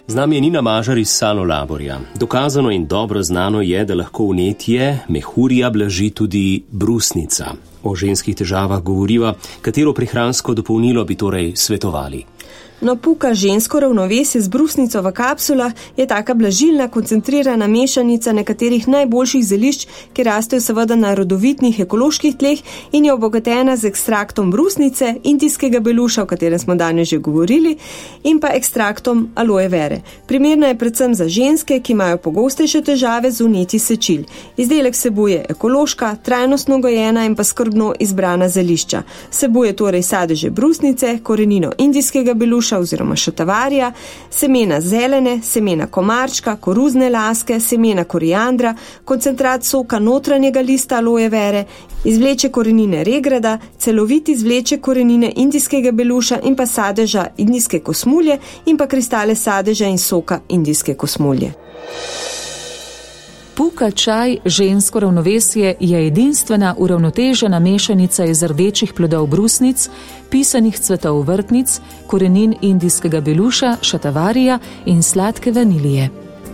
Z nami je Nina Mažar iz Salo Laborja. Dokazano in dobro znano je, da lahko vnetje mehurja blaži tudi brusnica. O ženskih težavah govoriva, katero prehransko dopolnilo bi torej svetovali. No, puka žensko ravnovesje z brusnico v kapsulah je taka blažilna, koncentrirana mešanica nekaterih najboljših zelišč, ki rastejo seveda na rodovitnih ekoloških tleh in je obogatena z ekstraktom brusnice, indijskega beluša, o katerem smo danes že govorili, in pa ekstraktom aloe vere. Primerna je predvsem za ženske, ki imajo pogostejše težave z vnetji sečil. Izdelek vsebuje ekološka, trajnostno gojena in pa skrbno izbrana zelišča. Vsebuje torej sadeže brusnice, korenino indijskega beluša oziroma šatavarja, semena zelene, semena komarčka, koruzne laske, semena koriandra, koncentrat soka notranjega lista aloe vere, izvleče korenine regrada, celovit izvleče korenine indijskega beluša in pa sadeža indijske kosmulje in pa kristale sadeža in soka indijske kosmulje. Puka čaj žensko ravnovesje je edinstvena uravnotežena mešanica iz rdečih plodov brusnic, pisanih cvetov vrtnic, korenin indijskega beluša, šatavarija in sladke vanilije.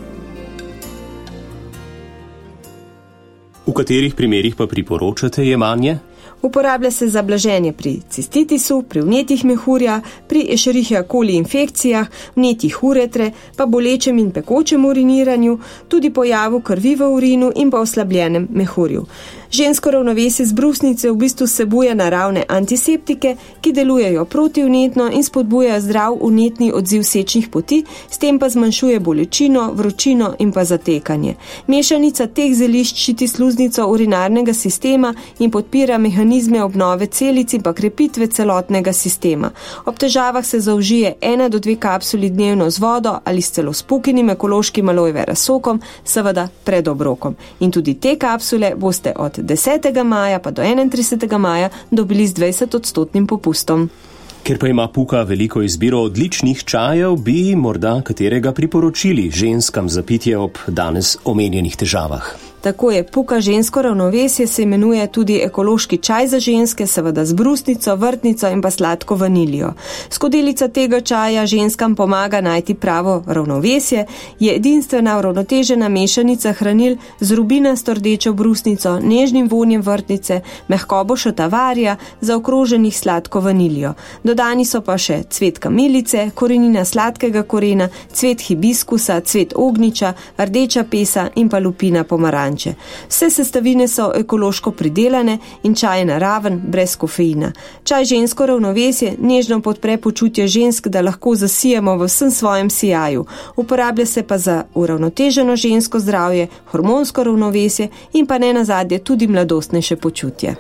V katerih primerih pa priporočate jemanje? Uporablja se za blaženje pri cistitisu, pri vnetjih mehurja, pri Escherichia coli infekcijah, vnetjih uretre, pa bolečem in pekočem uriniranju, tudi pojavu krvi v urinu in pa oslabljenem mehurju. Žensko ravnovesje z brusnice v bistvu vsebuje naravne antiseptike, ki delujejo protivnetno in spodbujajo zdrav vnetni odziv sečnih poti, s tem pa zmanjšuje bolečino, vročino in pa zatekanje. Mešanica teh zelišč ščiti sluznico urinarnega sistema in podpira mehanizme obnove celic in pa krepitve celotnega sistema. Ob težavah se zaužije 1 do 2 kapsuli dnevno z vodo ali s celo spukinim ekološkim aloe vera sokom, seveda pred obrokom. In tudi te kapsule boste od 10. maja pa do 31. maja dobili z 20% popustom. Ker pa ima puka veliko izbiro odličnih čajev, bi morda katerega priporočili ženskam za pitje ob danes omenjenih težavah. Tako je, puka žensko ravnovesje se imenuje tudi ekološki čaj za ženske, seveda z brusnico, vrtnico in pa sladko vanilijo. Skodelica tega čaja ženskam pomaga najti pravo ravnovesje, je edinstvena uravnotežena mešanica hranil z rubinasto rdečo brusnico, nežnim vonjem vrtnice, mehkobo šatavarja, zaokroženih sladko vanilijo. Dodani so pa še cvet kamilice, korenina sladkega korena, cvet hibiskusa, cvet ognjiča, rdeča pesa in pa lupina pomaranča. Vse sestavine so ekološko pridelane in čaj je naraven, brez kofeina. Čaj žensko ravnovesje nežno podpre počutje žensk, da lahko zasijemo v vsem svojem sijaju. Uporablja se pa za uravnoteženo žensko zdravje, hormonsko ravnovesje in pa nenazadnje tudi mladostnejše počutje.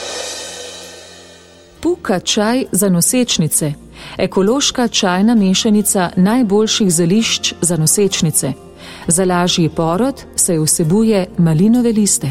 Puka čaj za nosečnice. Ekološka čajna mešanica najboljših zelišč za nosečnice. Za lažji porod se vsebuje malinove liste.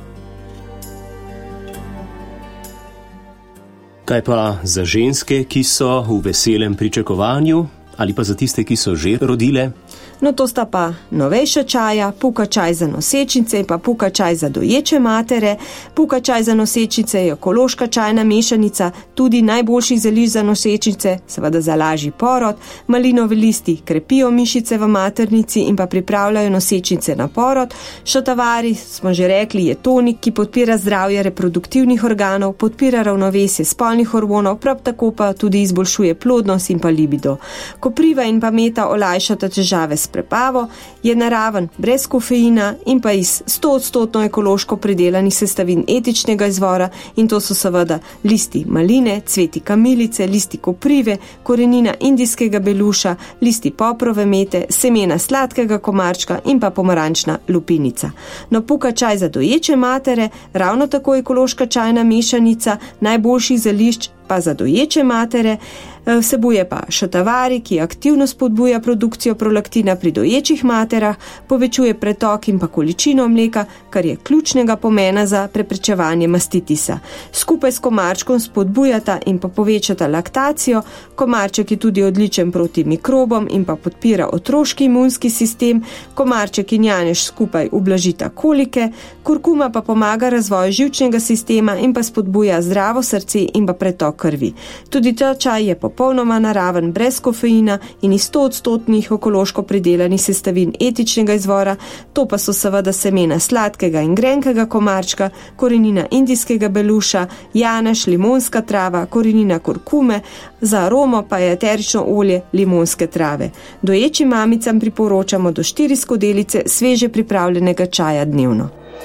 Kaj pa za ženske, ki so v veselem pričakovanju, ali pa za tiste, ki so že rodile? No, to sta pa novejša čaja, puka čaj za nosečnice in pa puka čaj za doječe matere. Puka čaj za nosečnice je ekološka čajna mešanica, tudi najboljših zelišč za nosečnice, seveda za lažji porod. Malinovi listi krepijo mišice v maternici in pa pripravljajo nosečnice na porod. Šatavari, smo že rekli, je tonik, ki podpira zdravje reproduktivnih organov, podpira ravnovesje spolnih hormonov, prav tako pa tudi izboljšuje plodnost in pa libido. Kopriva in pa meta olajšata težave s prepavo, je naraven, brez kofeina in pa iz 100% ekološko pridelanih sestavin etičnega izvora, in to so seveda listi maline, cveti kamilice, listi koprive, korenina indijskega beluša, listi poprove mete, semena sladkega komarčka in pa pomarančna lupinica. No, puka čaj za doječe matere, ravno tako ekološka čajna mešanica najboljših zelišč pa za doječe matere, vsebuje pa šatavari, ki aktivno spodbuja produkcijo prolaktina pri doječih materah, povečuje pretok in pa količino mleka, kar je ključnega pomena za preprečevanje mastitisa. Skupaj s komarčkom spodbujata in pa povečata laktacijo. Komarček je tudi odličen proti mikrobom in pa podpira otroški imunski sistem. Komarček in janež skupaj ublažita kolike. Kurkuma pa pomaga razvoju živčnega sistema in pa spodbuja zdravo srce in pa pretok krvi. Tudi ta čaj je popolnoma naraven, brez kofeina in iz 100% ekološko pridelanih sestavin etičnega izvora, to pa so seveda semena sladkega in grenkega komarčka, korenina indijskega beluša, janež, limonska trava, korenina kurkume, za aromo pa je eterično olje limonske trave. Doječim mamicam priporočamo do 4 skodelice sveže pripravljenega čaja dnevno.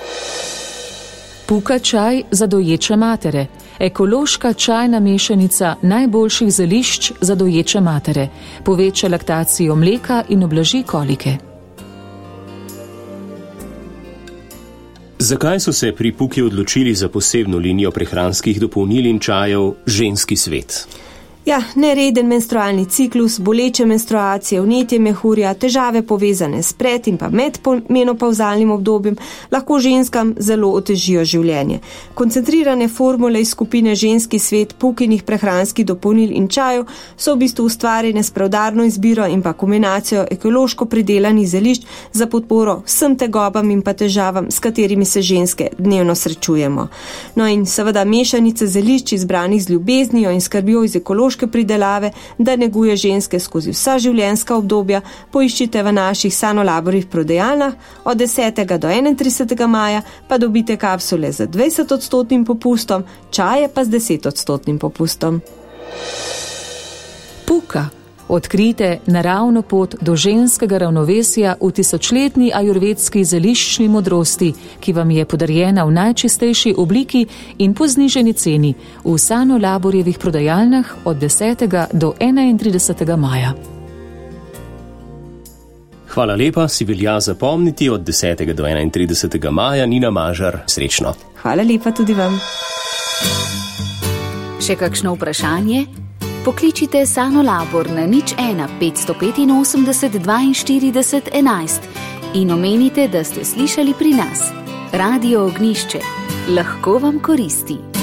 Puka čaj za doječe matere. Ekološka čajna mešanica najboljših zelišč za doječe matere. Poveča laktacijo mleka in ublaži kolike. Zakaj so se pri Puki odločili za posebno linijo prehranskih dopolnil in čajev Ženski svet? Ja, nereden menstrualni ciklus, boleče menstruacije, vnetje mehurja, težave povezane s pred in pa med menopavzalnim obdobjem lahko ženskam zelo otežijo življenje. Koncentrirane formule iz skupine Ženski svet Pukinih prehranskih dopolnil in čajev so v bistvu ustvarjene s preudarno izbiro in pa kombinacijo ekološko pridelanih zelišč za podporo vsem tegobam in pa težavam, s katerimi se ženske dnevno srečujemo. No in seveda mešanice zelišč izbranih z ljubeznijo in skrbjo iz ekološke pridelave, da neguje ženske skozi vsa življenjska obdobja, poiščite v naših Sanolaborjih prodajalnah. Od 10. do 31. maja pa dobite kapsule z 20% popustom, čaje pa z 10% popustom. Puka. Odkrijte naravno pot do ženskega ravnovesja v tisočletni ajurvedski zeliščni modrosti, ki vam je podarjena v najčistejši obliki in po zniženi ceni v Sanolaborjevih prodajalnah od 10. do 31. maja. Hvala lepa, si velja zapomniti od 10. do 31. maja. Nina Mažar, srečno. Hvala lepa tudi vam. Še kakšno vprašanje? Pokličite Sanolabor na 01 585 42 11 in omenite, da ste slišali pri nas. Radio Ognjišče. Lahko vam koristi.